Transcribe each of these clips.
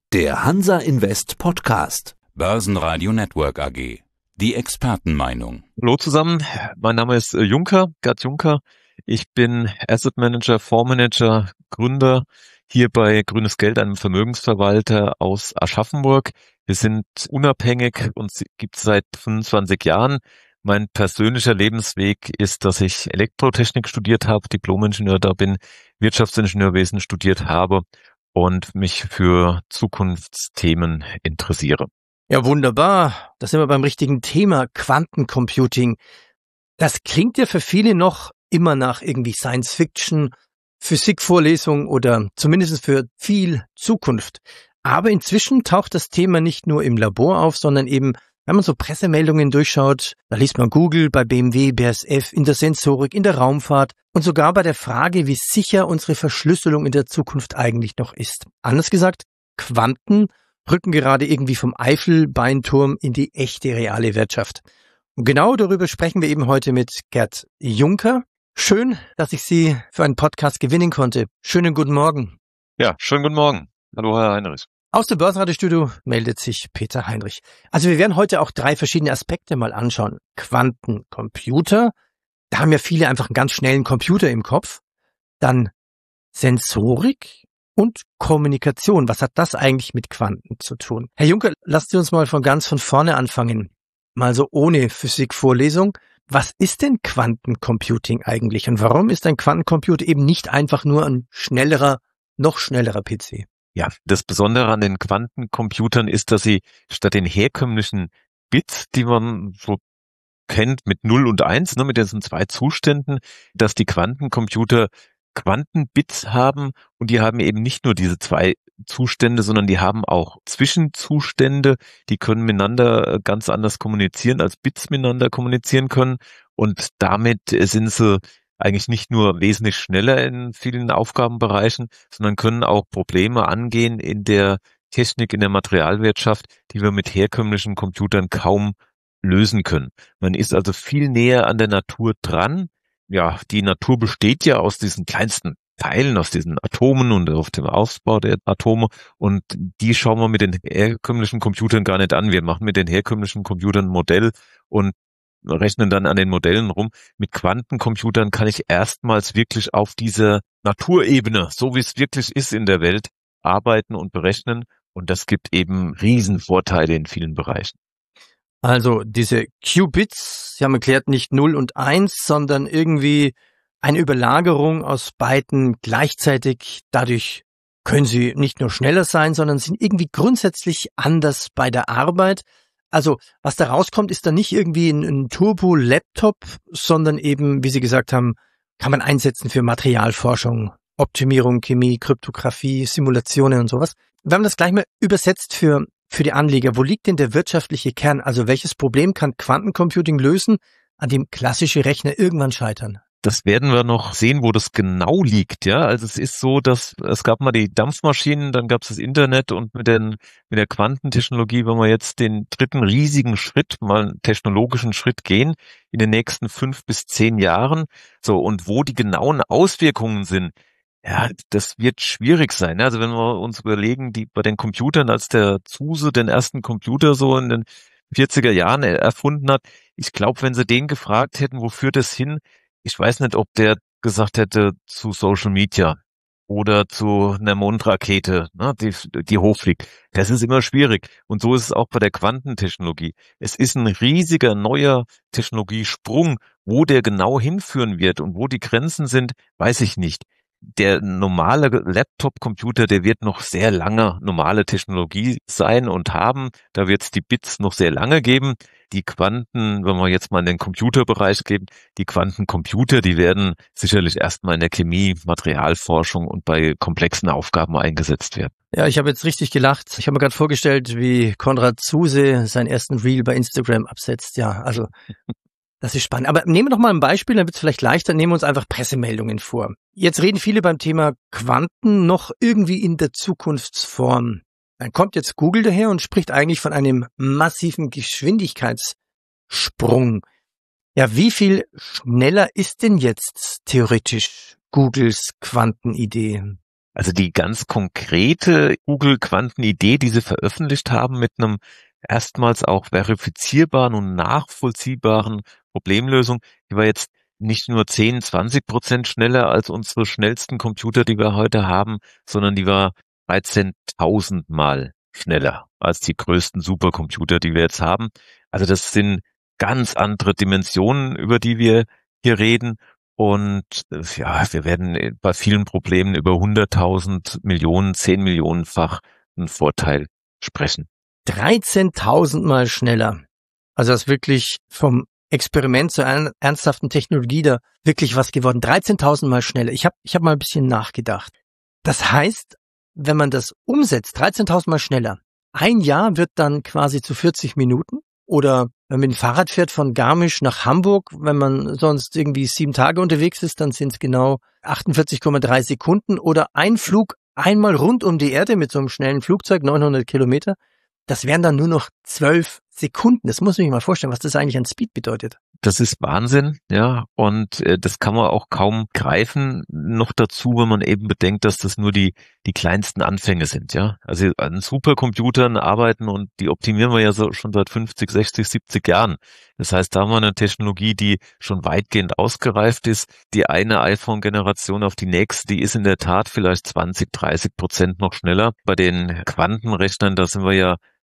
Der Hansa Invest Podcast. Börsenradio Network AG. Die Expertenmeinung. Hallo zusammen, mein Name ist Gerd Juncker. Ich bin Asset Manager, Fondsmanager, Gründer hier bei Grünes Geld, einem Vermögensverwalter aus Aschaffenburg. Wir sind unabhängig und gibt es seit 25 Jahren. Mein persönlicher Lebensweg ist, dass ich Elektrotechnik studiert habe, Diplom-Ingenieur da bin, Wirtschaftsingenieurwesen studiert habe und mich für Zukunftsthemen interessiere. Ja, wunderbar. Da sind wir beim richtigen Thema, Quantencomputing. Das klingt ja für viele noch immer nach irgendwie Science-Fiction, Physikvorlesung oder zumindest für viel Zukunft. Aber inzwischen taucht das Thema nicht nur im Labor auf, sondern eben, wenn man so Pressemeldungen durchschaut, da liest man Google, bei BMW, BASF, in der Sensorik, in der Raumfahrt und sogar bei der Frage, wie sicher unsere Verschlüsselung in der Zukunft eigentlich noch ist. Anders gesagt, Quanten rücken gerade irgendwie vom Eifelbeinturm in die echte reale Wirtschaft. Und genau darüber sprechen wir eben heute mit Gerd Juncker. Schön, dass ich Sie für einen Podcast gewinnen konnte. Schönen guten Morgen. Ja, schönen guten Morgen. Hallo, Herr Heinrich. Aus dem Börsenradiostudio meldet sich Peter Heinrich. Also wir werden heute auch 3 verschiedene Aspekte mal anschauen. Quantencomputer, da haben ja viele einfach einen ganz schnellen Computer im Kopf. Dann Sensorik und Kommunikation. Was hat das eigentlich mit Quanten zu tun? Herr Juncker, lassen Sie uns mal von vorne anfangen. Mal so ohne Physikvorlesung. Was ist denn Quantencomputing eigentlich? Und warum ist ein Quantencomputer eben nicht einfach nur ein noch schnellerer PC? Ja, das Besondere an den Quantencomputern ist, dass sie statt den herkömmlichen Bits, die man so kennt mit 0 und 1, mit diesen 2 Zuständen, dass die Quantencomputer Quantenbits haben und die haben eben nicht nur diese 2 Zustände, sondern die haben auch Zwischenzustände, die können miteinander ganz anders kommunizieren, als Bits miteinander kommunizieren können und damit sind sie eigentlich nicht nur wesentlich schneller in vielen Aufgabenbereichen, sondern können auch Probleme angehen in der Technik, in der Materialwirtschaft, die wir mit herkömmlichen Computern kaum lösen können. Man ist also viel näher an der Natur dran. Ja, die Natur besteht ja aus diesen kleinsten Teilen, aus diesen Atomen und auf dem Aufbau der Atome und die schauen wir mit den herkömmlichen Computern gar nicht an. Wir machen mit den herkömmlichen Computern ein Modell und rechnen dann an den Modellen rum. Mit Quantencomputern kann ich erstmals wirklich auf dieser Naturebene, so wie es wirklich ist in der Welt, arbeiten und berechnen und das gibt eben Riesenvorteile in vielen Bereichen. Also diese Qubits, Sie haben erklärt, nicht 0 und 1, sondern irgendwie eine Überlagerung aus beiden gleichzeitig. Dadurch können sie nicht nur schneller sein, sondern sind irgendwie grundsätzlich anders bei der Arbeit. Also was da rauskommt, ist dann nicht irgendwie ein Turbo-Laptop, sondern eben, wie Sie gesagt haben, kann man einsetzen für Materialforschung, Optimierung, Chemie, Kryptographie, Simulationen und sowas. Wir haben das gleich mal übersetzt für die Anleger. Wo liegt denn der wirtschaftliche Kern? Also welches Problem kann Quantencomputing lösen, an dem klassische Rechner irgendwann scheitern? Das werden wir noch sehen, wo das genau liegt, ja. Also es ist so, dass es gab mal die Dampfmaschinen, dann gab es das Internet und mit der Quantentechnologie, wenn wir jetzt den dritten riesigen Schritt, mal einen technologischen Schritt gehen, in den nächsten 5 bis 10 Jahren. So, und wo die genauen Auswirkungen sind, ja, das wird schwierig sein. Also wenn wir uns überlegen, bei den Computern, als der Zuse den ersten Computer so in den 40er Jahren erfunden hat, ich glaube, wenn sie den gefragt hätten, wo führt es hin, ich weiß nicht, ob der gesagt hätte zu Social Media oder zu einer Mondrakete, die hochfliegt. Das ist immer schwierig. Und so ist es auch bei der Quantentechnologie. Es ist ein riesiger neuer Technologiesprung. Wo der genau hinführen wird und wo die Grenzen sind, weiß ich nicht. Der normale Laptop-Computer, der wird noch sehr lange normale Technologie sein und haben. Da wird es die Bits noch sehr lange geben. Die Quanten, wenn wir jetzt mal in den Computerbereich gehen, die Quantencomputer, die werden sicherlich erstmal in der Chemie, Materialforschung und bei komplexen Aufgaben eingesetzt werden. Ja, ich habe jetzt richtig gelacht. Ich habe mir gerade vorgestellt, wie Konrad Zuse seinen ersten Reel bei Instagram absetzt. Ja, also das ist spannend. Aber nehmen wir doch mal ein Beispiel, dann wird es vielleicht leichter. Nehmen wir uns einfach Pressemeldungen vor. Jetzt reden viele beim Thema Quanten noch irgendwie in der Zukunftsform. Dann kommt jetzt Google daher und spricht eigentlich von einem massiven Geschwindigkeitssprung. Ja, wie viel schneller ist denn jetzt theoretisch Googles Quantenidee? Also die ganz konkrete Google-Quantenidee, die sie veröffentlicht haben mit einem erstmals auch verifizierbaren und nachvollziehbaren Problemlösung, die war jetzt nicht nur 10-20% schneller als unsere schnellsten Computer, die wir heute haben, sondern die war 13.000 Mal schneller als die größten Supercomputer, die wir jetzt haben. Also das sind ganz andere Dimensionen, über die wir hier reden. Und ja, wir werden bei vielen Problemen über 100.000 Millionen, 10 Millionenfach einen Vorteil sprechen. 13.000 Mal schneller. Also das ist wirklich vom Experiment zur ernsthaften Technologie da wirklich was geworden. 13.000 Mal schneller. Ich hab mal ein bisschen nachgedacht. Das heißt, wenn man das umsetzt, 13.000 Mal schneller, ein Jahr wird dann quasi zu 40 Minuten. Oder wenn man mit dem Fahrrad fährt von Garmisch nach Hamburg, wenn man sonst irgendwie 7 Tage unterwegs ist, dann sind es genau 48,3 Sekunden. Oder ein Flug einmal rund um die Erde mit so einem schnellen Flugzeug, 900 Kilometer, das wären dann nur noch 12 Sekunden. Das muss man sich mal vorstellen, was das eigentlich an Speed bedeutet. Das ist Wahnsinn, ja, und das kann man auch kaum greifen. Noch dazu, wenn man eben bedenkt, dass das nur die kleinsten Anfänge sind, ja. Also an Supercomputern arbeiten und die optimieren wir ja so schon seit 50, 60, 70 Jahren. Das heißt, da haben wir eine Technologie, die schon weitgehend ausgereift ist. Die eine iPhone-Generation auf die nächste, die ist in der Tat vielleicht 20-30% noch schneller. Bei den Quantenrechnern, da sind wir ja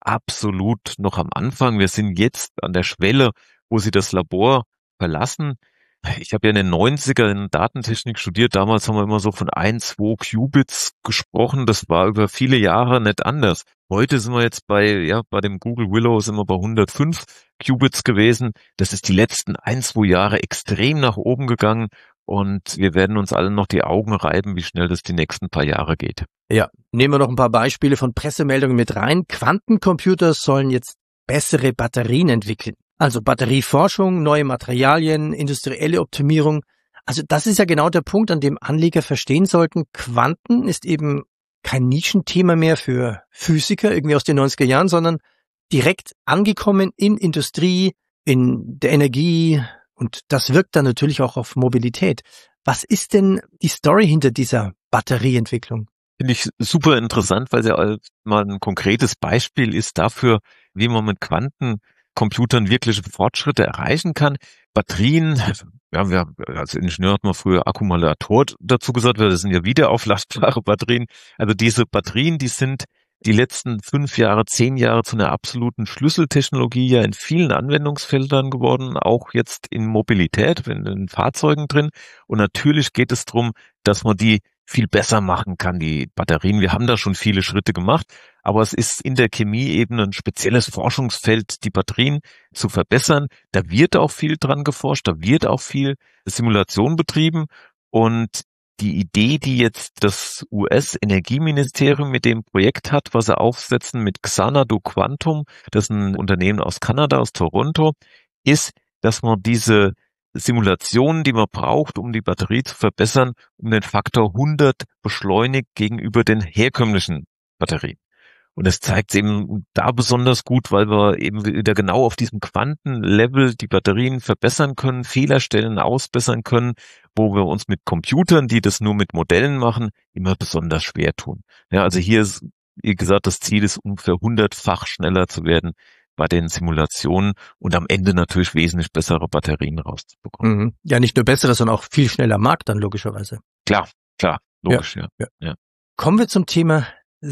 absolut noch am Anfang. Wir sind jetzt an der Schwelle, wo sie das Labor verlassen. Ich habe ja in den 90er in Datentechnik studiert. Damals haben wir immer so von 1, 2 Qubits gesprochen. Das war über viele Jahre nicht anders. Heute sind wir jetzt bei dem Google Willow sind wir bei 105 Qubits gewesen. Das ist die letzten 1, 2 Jahre extrem nach oben gegangen. Und wir werden uns alle noch die Augen reiben, wie schnell das die nächsten paar Jahre geht. Ja, nehmen wir noch ein paar Beispiele von Pressemeldungen mit rein. Quantencomputer sollen jetzt bessere Batterien entwickeln. Also Batterieforschung, neue Materialien, industrielle Optimierung. Also das ist ja genau der Punkt, an dem Anleger verstehen sollten, Quanten ist eben kein Nischenthema mehr für Physiker irgendwie aus den 90er Jahren, sondern direkt angekommen in Industrie, in der Energie, und das wirkt dann natürlich auch auf Mobilität. Was ist denn die Story hinter dieser Batterieentwicklung? Finde ich super interessant, weil sie mal ein konkretes Beispiel ist dafür, wie man mit Quantencomputern wirkliche Fortschritte erreichen kann. Batterien, ja, als Ingenieur hat man früher Akkumulator dazu gesagt, weil das sind ja wiederaufladbare Batterien. Also diese Batterien, die sind die letzten 5 Jahre, 10 Jahre zu einer absoluten Schlüsseltechnologie ja in vielen Anwendungsfeldern geworden, auch jetzt in Mobilität, in den Fahrzeugen drin. Und natürlich geht es darum, dass man die viel besser machen kann, die Batterien. Wir haben da schon viele Schritte gemacht, aber es ist in der Chemieebene ein spezielles Forschungsfeld, die Batterien zu verbessern. Da wird auch viel dran geforscht, da wird auch viel Simulation betrieben und die Idee, die jetzt das US-Energieministerium mit dem Projekt hat, was sie aufsetzen mit Xanadu Quantum, das ist ein Unternehmen aus Kanada, aus Toronto, ist, dass man diese Simulationen, die man braucht, um die Batterie zu verbessern, um den Faktor 100 beschleunigt gegenüber den herkömmlichen Batterien. Und es zeigt eben da besonders gut, weil wir eben wieder genau auf diesem Quantenlevel die Batterien verbessern können, Fehlerstellen ausbessern können, wo wir uns mit Computern, die das nur mit Modellen machen, immer besonders schwer tun. Ja, also hier ist, wie gesagt, das Ziel ist, ungefähr 100-fach schneller zu werden bei den Simulationen und am Ende natürlich wesentlich bessere Batterien rauszubekommen. Mhm. Ja, nicht nur bessere, sondern auch viel schneller am Markt dann logischerweise. Klar, logisch, ja. Kommen wir zum Thema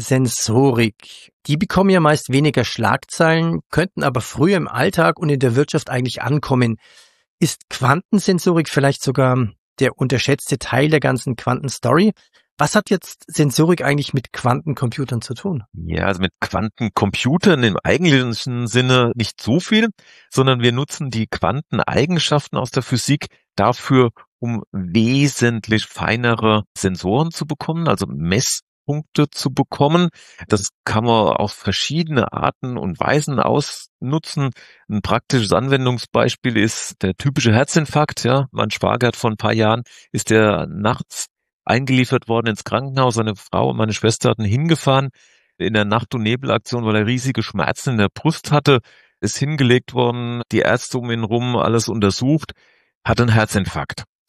Sensorik. Die bekommen ja meist weniger Schlagzeilen, könnten aber früher im Alltag und in der Wirtschaft eigentlich ankommen. Ist Quantensensorik vielleicht sogar der unterschätzte Teil der ganzen Quantenstory? Was hat jetzt Sensorik eigentlich mit Quantencomputern zu tun? Ja, also mit Quantencomputern im eigentlichen Sinne nicht so viel, sondern wir nutzen die Quanteneigenschaften aus der Physik dafür, um wesentlich feinere Sensoren zu bekommen, also Messpunkte zu bekommen. Das kann man auf verschiedene Arten und Weisen ausnutzen. Ein praktisches Anwendungsbeispiel ist der typische Herzinfarkt. Ja, mein Schwager hat vor ein paar Jahren ist der nachts eingeliefert worden ins Krankenhaus. Seine Frau und meine Schwester hatten hingefahren in der Nacht- und Nebelaktion, weil er riesige Schmerzen in der Brust hatte, ist hingelegt worden, die Ärzte um ihn rum, alles untersucht, hatte einen Herzinfarkt.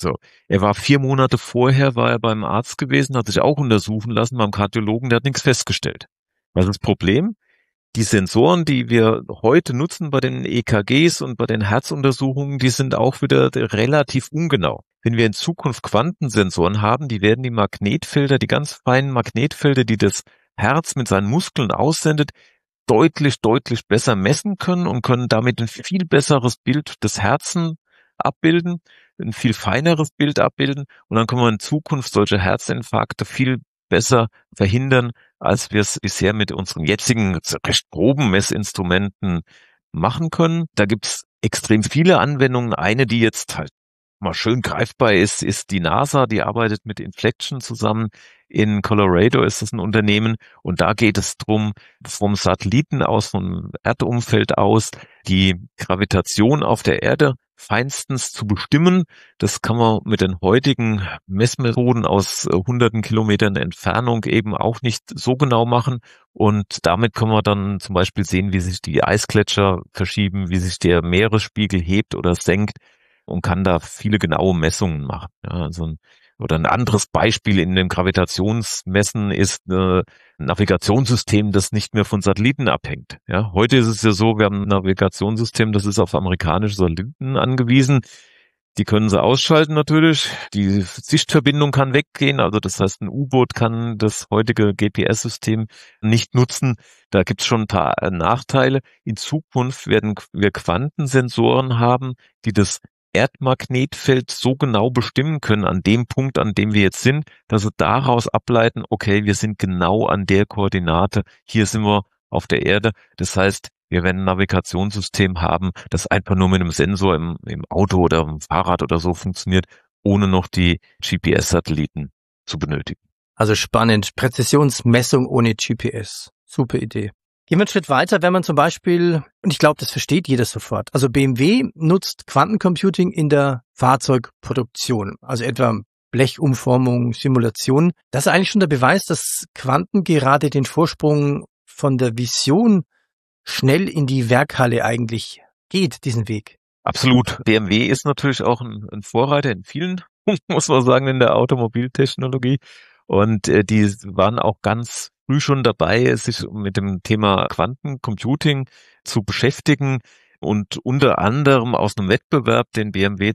So, er war 4 Monate vorher, war er beim Arzt gewesen, hat sich auch untersuchen lassen beim Kardiologen, der hat nichts festgestellt. Was ist das Problem? Die Sensoren, die wir heute nutzen bei den EKGs und bei den Herzuntersuchungen, die sind auch wieder relativ ungenau. Wenn wir in Zukunft Quantensensoren haben, die werden die Magnetfelder, die ganz feinen Magnetfelder, die das Herz mit seinen Muskeln aussendet, deutlich besser messen können und können damit ein viel besseres Bild des Herzens abbilden, ein viel feineres Bild abbilden und dann können wir in Zukunft solche Herzinfarkte viel besser verhindern, als wir es bisher mit unseren jetzigen recht groben Messinstrumenten machen können. Da gibt's extrem viele Anwendungen. Eine, die jetzt halt mal schön greifbar ist die NASA, die arbeitet mit Inflection zusammen. In Colorado ist das ein Unternehmen und da geht es drum, vom Satelliten aus, vom Erdumfeld aus, die Gravitation auf der Erde feinstens zu bestimmen. Das kann man mit den heutigen Messmethoden aus hunderten Kilometern Entfernung eben auch nicht so genau machen. Und damit können wir dann zum Beispiel sehen, wie sich die Eisgletscher verschieben, wie sich der Meeresspiegel hebt oder senkt und kann da viele genaue Messungen machen. Ja, oder ein anderes Beispiel in dem Gravitationsmessen ist ein Navigationssystem, das nicht mehr von Satelliten abhängt. Ja, heute ist es ja so, wir haben ein Navigationssystem, das ist auf amerikanische Satelliten angewiesen. Die können sie ausschalten natürlich. Die Sichtverbindung kann weggehen. Also das heißt, ein U-Boot kann das heutige GPS-System nicht nutzen. Da gibt es schon ein paar Nachteile. In Zukunft werden wir Quantensensoren haben, die das Erdmagnetfeld so genau bestimmen können an dem Punkt, an dem wir jetzt sind, dass sie daraus ableiten, okay, wir sind genau an der Koordinate, hier sind wir auf der Erde. Das heißt, wir werden ein Navigationssystem haben, das einfach nur mit einem Sensor im Auto oder im Fahrrad oder so funktioniert, ohne noch die GPS-Satelliten zu benötigen. Also spannend. Präzisionsmessung ohne GPS. Super Idee. Gehen wir einen Schritt weiter, wenn man zum Beispiel, und ich glaube, das versteht jeder sofort, also BMW nutzt Quantencomputing in der Fahrzeugproduktion, also etwa Blechumformung, Simulation. Das ist eigentlich schon der Beweis, dass Quanten gerade den Vorsprung von der Vision schnell in die Werkhalle eigentlich geht, diesen Weg. Absolut. BMW ist natürlich auch ein Vorreiter in vielen Punkten, muss man sagen, in der Automobiltechnologie. Und die waren auch ganz früh schon dabei, sich mit dem Thema Quantencomputing zu beschäftigen und unter anderem aus einem Wettbewerb, den BMW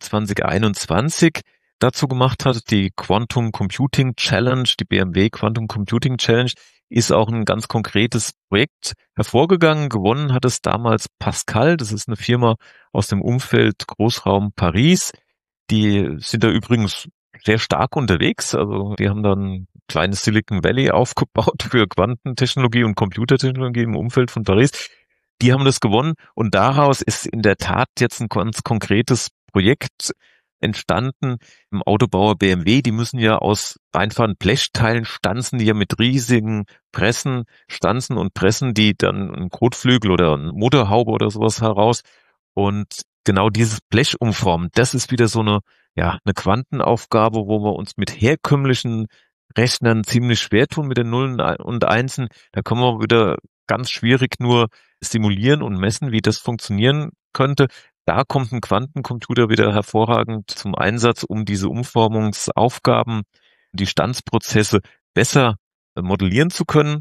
2021 dazu gemacht hat, die Quantum Computing Challenge, die BMW Quantum Computing Challenge, ist auch ein ganz konkretes Projekt hervorgegangen. Gewonnen hat es damals Pascal, das ist eine Firma aus dem Umfeld Großraum Paris. Die sind da übrigens sehr stark unterwegs. Also die haben dann ein kleines Silicon Valley aufgebaut für Quantentechnologie und Computertechnologie im Umfeld von Paris. Die haben das gewonnen und daraus ist in der Tat jetzt ein ganz konkretes Projekt entstanden im Autobauer BMW. Die müssen ja aus einfachen Blechteilen stanzen, die ja mit riesigen Pressen stanzen und pressen die dann einen Kotflügel oder eine Motorhaube oder sowas heraus. Und genau dieses Blech umformen, das ist wieder so eine Quantenaufgabe, wo wir uns mit herkömmlichen Rechnern ziemlich schwer tun mit den Nullen und Einsen. Da können wir wieder ganz schwierig nur simulieren und messen, wie das funktionieren könnte. Da kommt ein Quantencomputer wieder hervorragend zum Einsatz, um diese Umformungsaufgaben, die Stanzprozesse besser modellieren zu können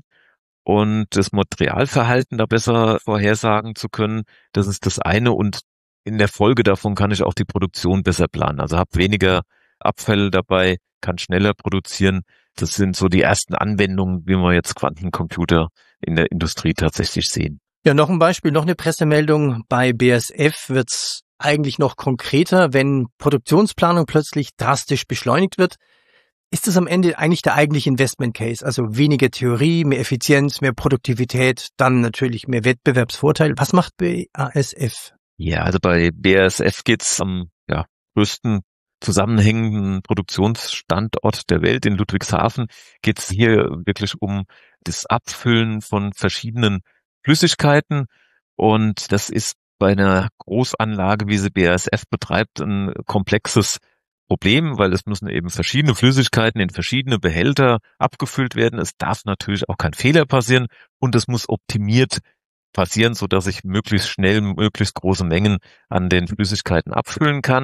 und das Materialverhalten da besser vorhersagen zu können. Das ist das eine und in der Folge davon kann ich auch die Produktion besser planen. Also habe weniger Abfälle dabei, kann schneller produzieren. Das sind so die ersten Anwendungen, wie wir jetzt Quantencomputer in der Industrie tatsächlich sehen. Ja, noch ein Beispiel, noch eine Pressemeldung. Bei BASF wird's eigentlich noch konkreter, wenn Produktionsplanung plötzlich drastisch beschleunigt wird. Ist das am Ende eigentlich der eigentliche Investment Case? Also weniger Theorie, mehr Effizienz, mehr Produktivität, dann natürlich mehr Wettbewerbsvorteil. Was macht BASF? Ja, also bei BASF geht's am größten zusammenhängenden Produktionsstandort der Welt in Ludwigshafen. Geht's hier wirklich um das Abfüllen von verschiedenen Flüssigkeiten und das ist bei einer Großanlage, wie sie BASF betreibt, ein komplexes Problem, weil es müssen eben verschiedene Flüssigkeiten in verschiedene Behälter abgefüllt werden. Es darf natürlich auch kein Fehler passieren und es muss optimiert passieren, so dass ich möglichst schnell möglichst große Mengen an den Flüssigkeiten abfüllen kann.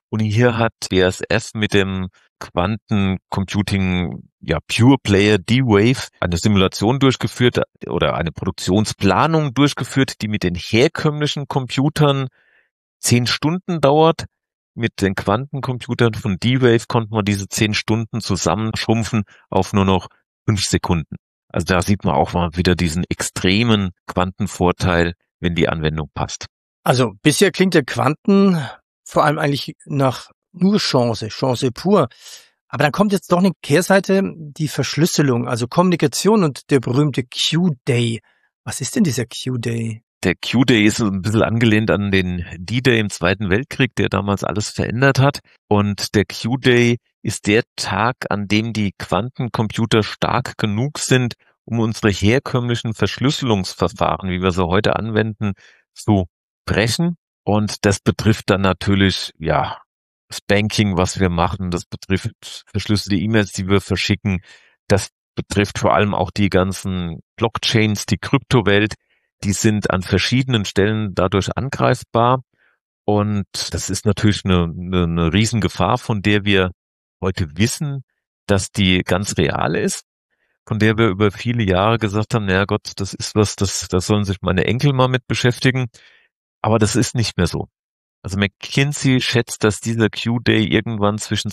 Und hier hat BASF mit dem Quantencomputing, Pure Player D-Wave eine Simulation durchgeführt oder eine Produktionsplanung durchgeführt, die mit den herkömmlichen Computern 10 Stunden dauert. Mit den Quantencomputern von D-Wave konnte man diese 10 Stunden zusammenschrumpfen auf nur noch 5 Sekunden. Also da sieht man auch mal wieder diesen extremen Quantenvorteil, wenn die Anwendung passt. Also bisher klingt der Quanten vor allem eigentlich nach nur Chance pur. Aber dann kommt jetzt doch eine Kehrseite, die Verschlüsselung, also Kommunikation und der berühmte Q-Day. Was ist denn dieser Q-Day? Der Q-Day ist ein bisschen angelehnt an den D-Day im Zweiten Weltkrieg, der damals alles verändert hat. Und der Q-Day ist der Tag, an dem die Quantencomputer stark genug sind, um unsere herkömmlichen Verschlüsselungsverfahren, wie wir sie heute anwenden, zu brechen. Und das betrifft dann natürlich, das Banking, was wir machen. Das betrifft verschlüsselte E-Mails, die wir verschicken. Das betrifft vor allem auch die ganzen Blockchains, die Kryptowelt. Die sind an verschiedenen Stellen dadurch angreifbar. Und das ist natürlich eine Riesengefahr, von der wir heute wissen, dass die ganz real ist, von der wir über viele Jahre gesagt haben, naja Gott, das ist was, das sollen sich meine Enkel mal mit beschäftigen. Aber das ist nicht mehr so. Also McKinsey schätzt, dass dieser Q-Day irgendwann zwischen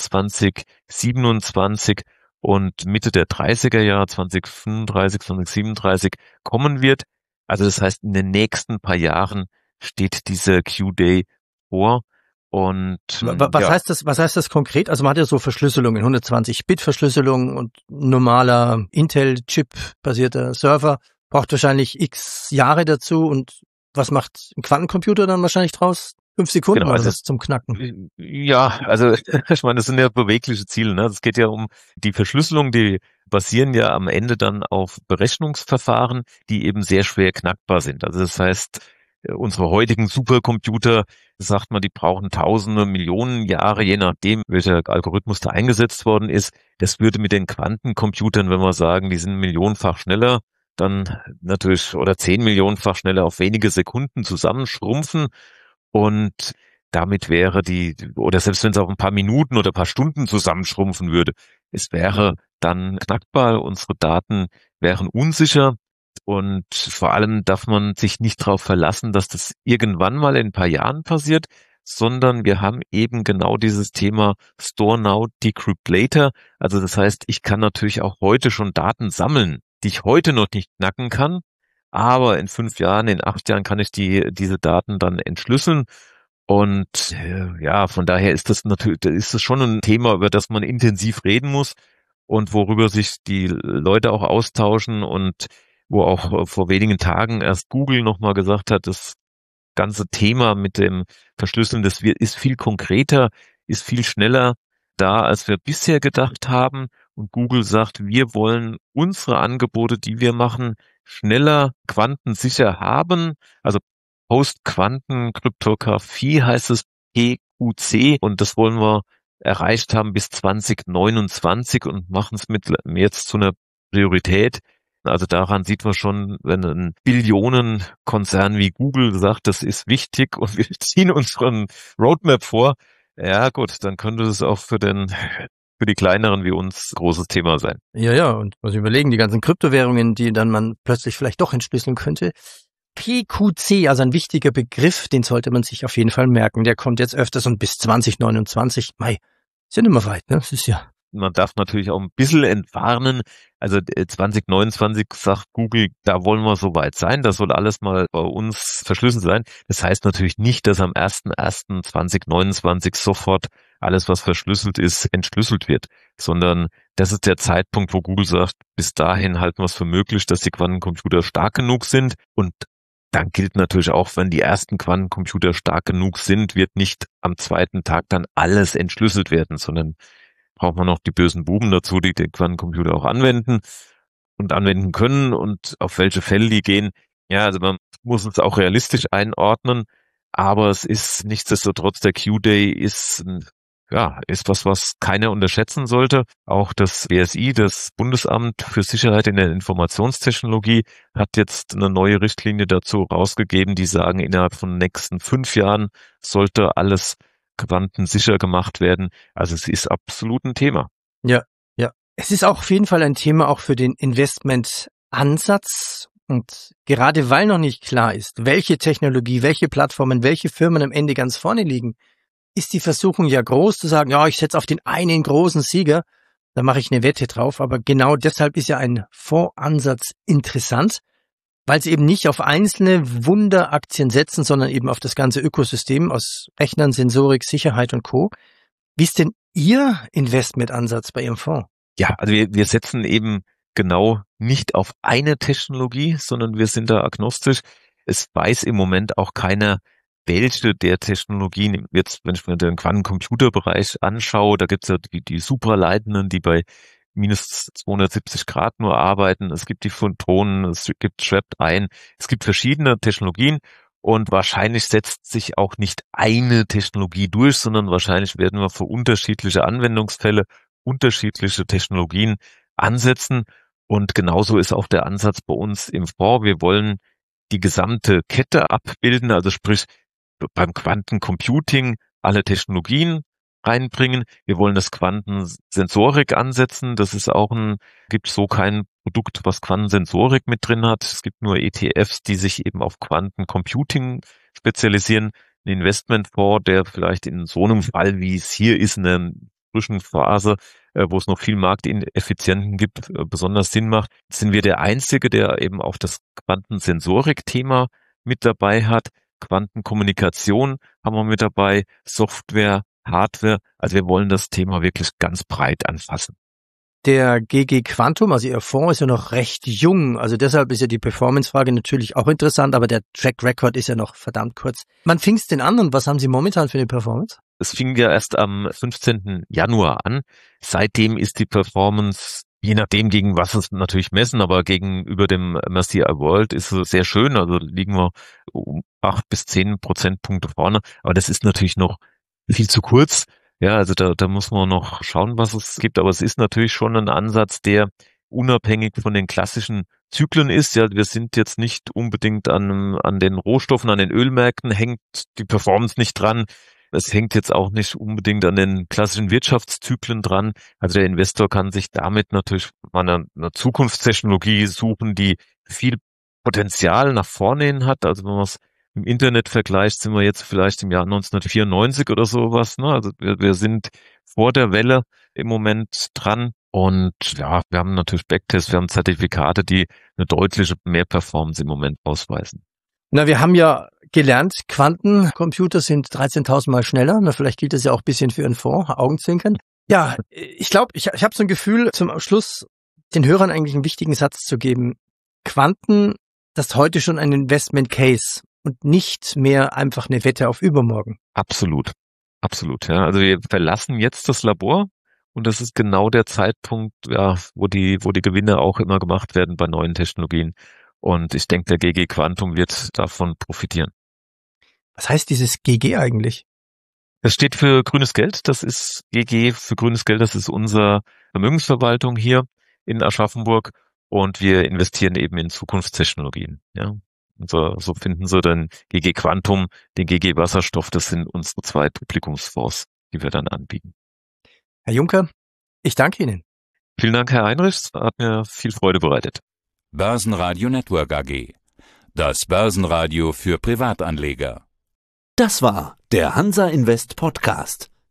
2027 und Mitte der 30er Jahre, 2035, 2037 kommen wird. Also das heißt, in den nächsten paar Jahren steht dieser Q-Day vor. Und was heißt das konkret? Also man hat ja so Verschlüsselungen, 120-Bit-Verschlüsselung und normaler Intel-Chip-basierter Server braucht wahrscheinlich x Jahre dazu. Und was macht ein Quantencomputer dann wahrscheinlich draus? 5 Sekunden genau, oder was zum Knacken? Ja, also ich meine, das sind ja bewegliche Ziele. Ne? Es geht ja um die Verschlüsselung, die basieren ja am Ende dann auf Berechnungsverfahren, die eben sehr schwer knackbar sind. Also das heißt, unsere heutigen Supercomputer, sagt man, die brauchen Tausende, Millionen Jahre, je nachdem, welcher Algorithmus da eingesetzt worden ist. Das würde mit den Quantencomputern, wenn wir sagen, die sind millionenfach schneller, dann natürlich oder 10 Millionenfach schneller auf wenige Sekunden zusammenschrumpfen. Und damit wäre oder selbst wenn es auf ein paar Minuten oder ein paar Stunden zusammenschrumpfen würde, es wäre dann knackbar, unsere Daten wären unsicher und vor allem darf man sich nicht darauf verlassen, dass das irgendwann mal in ein paar Jahren passiert, sondern wir haben eben genau dieses Thema Store Now, Decrypt Later. Also das heißt, ich kann natürlich auch heute schon Daten sammeln, die ich heute noch nicht knacken kann, aber in 5 Jahren, in 8 Jahren kann ich diese Daten dann entschlüsseln. Und von daher ist das schon ein Thema, über das man intensiv reden muss und worüber sich die Leute auch austauschen und wo auch vor wenigen Tagen erst Google nochmal gesagt hat, das ganze Thema mit dem Verschlüsseln, das ist viel konkreter, ist viel schneller da, als wir bisher gedacht haben. Und Google sagt, wir wollen unsere Angebote, die wir machen, schneller quantensicher haben. Also Post-Quanten-Kryptographie heißt es PQC und das wollen wir erreicht haben bis 2029 und machen es jetzt zu einer Priorität. Also daran sieht man schon, wenn ein Billionenkonzern wie Google sagt, das ist wichtig und wir ziehen unseren Roadmap vor, ja gut, dann könnte es auch für die kleineren wie uns großes Thema sein. Ja, und was überlegen, die ganzen Kryptowährungen, die dann man plötzlich vielleicht doch entschlüsseln könnte. PQC, also ein wichtiger Begriff, den sollte man sich auf jeden Fall merken. Der kommt jetzt öfters und bis 2029. Ist ja nicht mehr weit, ne? Das ist ja. Man darf natürlich auch ein bisschen entwarnen. Also 2029 sagt Google, da wollen wir so weit sein. Das soll alles mal bei uns verschlüsselt sein. Das heißt natürlich nicht, dass am 01.01.2029 sofort alles, was verschlüsselt ist, entschlüsselt wird, sondern das ist der Zeitpunkt, wo Google sagt, bis dahin halten wir es für möglich, dass die Quantencomputer stark genug sind. Und dann gilt natürlich auch, wenn die ersten Quantencomputer stark genug sind, wird nicht am zweiten Tag dann alles entschlüsselt werden, sondern braucht man noch die bösen Buben dazu, die den Quantencomputer auch anwenden und anwenden können und auf welche Fälle die gehen. Ja, also man muss es auch realistisch einordnen, aber es ist nichtsdestotrotz, der Q-Day ist was keiner unterschätzen sollte. Auch das BSI, das Bundesamt für Sicherheit in der Informationstechnologie, hat jetzt eine neue Richtlinie dazu rausgegeben, die sagen, innerhalb von den nächsten 5 Jahren sollte alles quantensicher gemacht werden. Also es ist absolut ein Thema. Ja, ja. Es ist auch auf jeden Fall ein Thema auch für den Investmentansatz. Und gerade weil noch nicht klar ist, welche Technologie, welche Plattformen, welche Firmen am Ende ganz vorne liegen, ist die Versuchung ja groß zu sagen, ja, ich setze auf den einen großen Sieger, da mache ich eine Wette drauf. Aber genau deshalb ist ja ein Fondsansatz interessant, weil sie eben nicht auf einzelne Wunderaktien setzen, sondern eben auf das ganze Ökosystem aus Rechnern, Sensorik, Sicherheit und Co. Wie ist denn Ihr Investmentansatz bei Ihrem Fonds? Ja, also wir setzen eben genau nicht auf eine Technologie, sondern wir sind da agnostisch. Es weiß im Moment auch keiner, welche der Technologien, jetzt wenn ich mir den Quantencomputerbereich anschaue, da gibt's ja die Supraleitenden, die bei minus 270 Grad nur arbeiten. Es gibt die Photonen, es gibt Trapped-Ion, es gibt verschiedene Technologien und wahrscheinlich setzt sich auch nicht eine Technologie durch, sondern wahrscheinlich werden wir für unterschiedliche Anwendungsfälle unterschiedliche Technologien ansetzen. Und genauso ist auch der Ansatz bei uns im Fonds. Wir wollen die gesamte Kette abbilden, also sprich beim Quantencomputing alle Technologien reinbringen. Wir wollen das Quantensensorik ansetzen. Das ist auch gibt so kein Produkt, was Quantensensorik mit drin hat. Es gibt nur ETFs, die sich eben auf Quantencomputing spezialisieren. Ein Investmentfonds, der vielleicht in so einem Fall, wie es hier ist, in der frischen Phase, wo es noch viel Marktineffizienten gibt, besonders Sinn macht, sind wir der Einzige, der eben auch das Quantensensorik-Thema mit dabei hat. Quantenkommunikation haben wir mit dabei, Software, Hardware. Also wir wollen das Thema wirklich ganz breit anfassen. Der GG Quantum, also Ihr Fonds, ist ja noch recht jung. Also deshalb ist ja die Performance-Frage natürlich auch interessant, aber der Track Record ist ja noch verdammt kurz. Wann fing es denn an und was haben Sie momentan für eine Performance? Es fing ja erst am 15. Januar an. Seitdem ist die Performance, je nachdem gegen was es natürlich messen, aber gegenüber dem MSCI World ist es sehr schön. Also liegen wir um 8 bis 10 Prozentpunkte vorne. Aber das ist natürlich noch viel zu kurz. Ja, also da muss man noch schauen, was es gibt. Aber es ist natürlich schon ein Ansatz, der unabhängig von den klassischen Zyklen ist. Ja, wir sind jetzt nicht unbedingt an den Rohstoffen, an den Ölmärkten hängt die Performance nicht dran. Es hängt jetzt auch nicht unbedingt an den klassischen Wirtschaftszyklen dran. Also der Investor kann sich damit natürlich mal eine Zukunftstechnologie suchen, die viel Potenzial nach vorne hin hat. Also wenn man es im Internet vergleicht, sind wir jetzt vielleicht im Jahr 1994 oder sowas. Ne? Also wir sind vor der Welle im Moment dran. Und ja, wir haben natürlich Backtests, wir haben Zertifikate, die eine deutliche Mehrperformance im Moment ausweisen. Na, wir haben ja gelernt, Quantencomputer sind 13.000 Mal schneller. Na, vielleicht gilt das ja auch ein bisschen für Ihren Fonds, Augenzwinkern. Ja, ich glaube, ich habe so ein Gefühl, zum Schluss den Hörern eigentlich einen wichtigen Satz zu geben. Quanten, das ist heute schon ein Investment Case und nicht mehr einfach eine Wette auf übermorgen. Absolut, absolut. Ja. Also wir verlassen jetzt das Labor und das ist genau der Zeitpunkt, ja, wo die Gewinne auch immer gemacht werden bei neuen Technologien. Und ich denke, der GG Quantum wird davon profitieren. Was heißt dieses GG eigentlich? Das steht für grünes Geld. Das ist GG für grünes Geld. Das ist unsere Vermögensverwaltung hier in Aschaffenburg. Und wir investieren eben in Zukunftstechnologien. Ja. Und so finden Sie den GG Quantum, den GG Wasserstoff. Das sind unsere 2 Publikumsfonds, die wir dann anbieten. Herr Juncker, ich danke Ihnen. Vielen Dank, Herr Heinrich. Es hat mir viel Freude bereitet. Börsenradio Network AG. Das Börsenradio für Privatanleger. Das war der Hansa Invest Podcast.